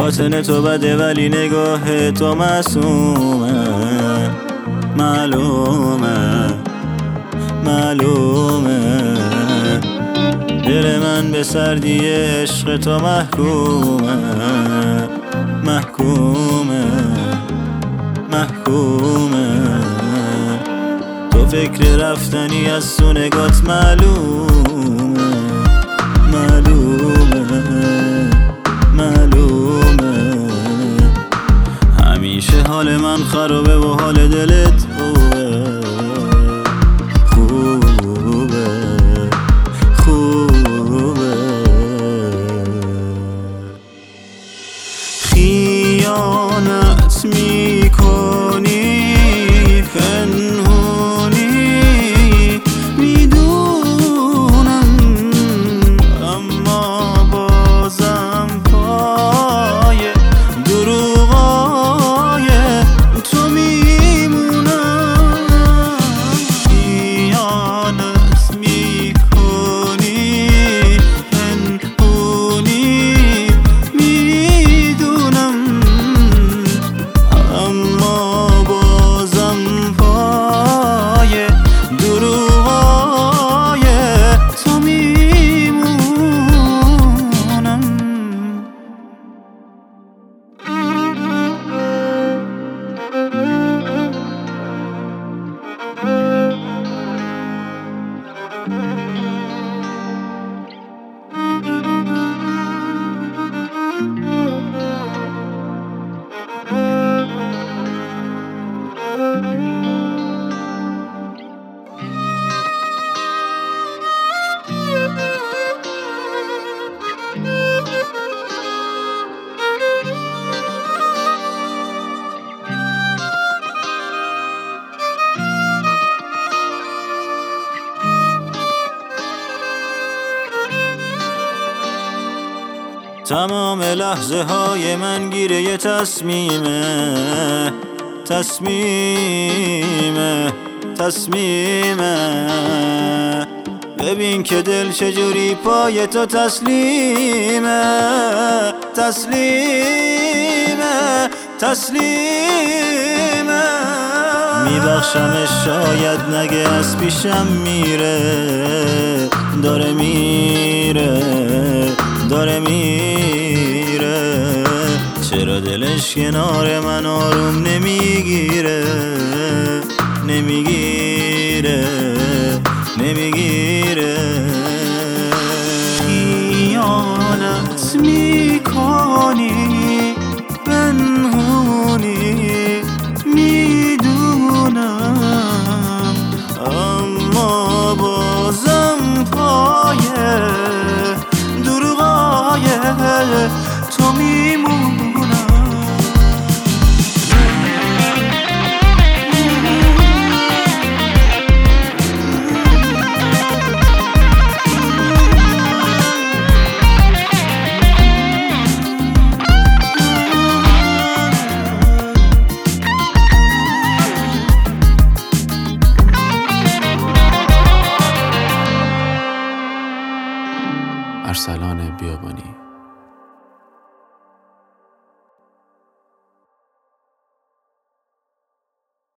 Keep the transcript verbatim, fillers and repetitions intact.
باطن تو بده ولی نگاه تو معصومه. معلومه معلومه دل من به سردی عشق تو محکومه. محکومه محکومه تو فکر رفتنی از تو نگات معلومه. معلومه معلومه همیشه حال من خرابه و حال دلت خوبه. خوبه خوبه خیانت میکنی پنهونی میدونم، اما بازم پای دروغای تو میمونم. خیانت میکنی پنهونی میدونم، اما بازم پای دروغای تو میمونم. تمام لحظه های من گیره یه تصمیمه. تصمیمه تصمیمه ببین که دل چجوری پای تو تسلیمه. تسلیمه تسلیمه میبخشمش شاید نگه از پیشم میره. داره میره داره میره چرا دلش کنار من آروم نمیگیره. نمیگیره نمیگیره خیانت میکنی پنهونی میدونم، اما بازم پای دروغای تو میمونم. ارسلان بیابانی.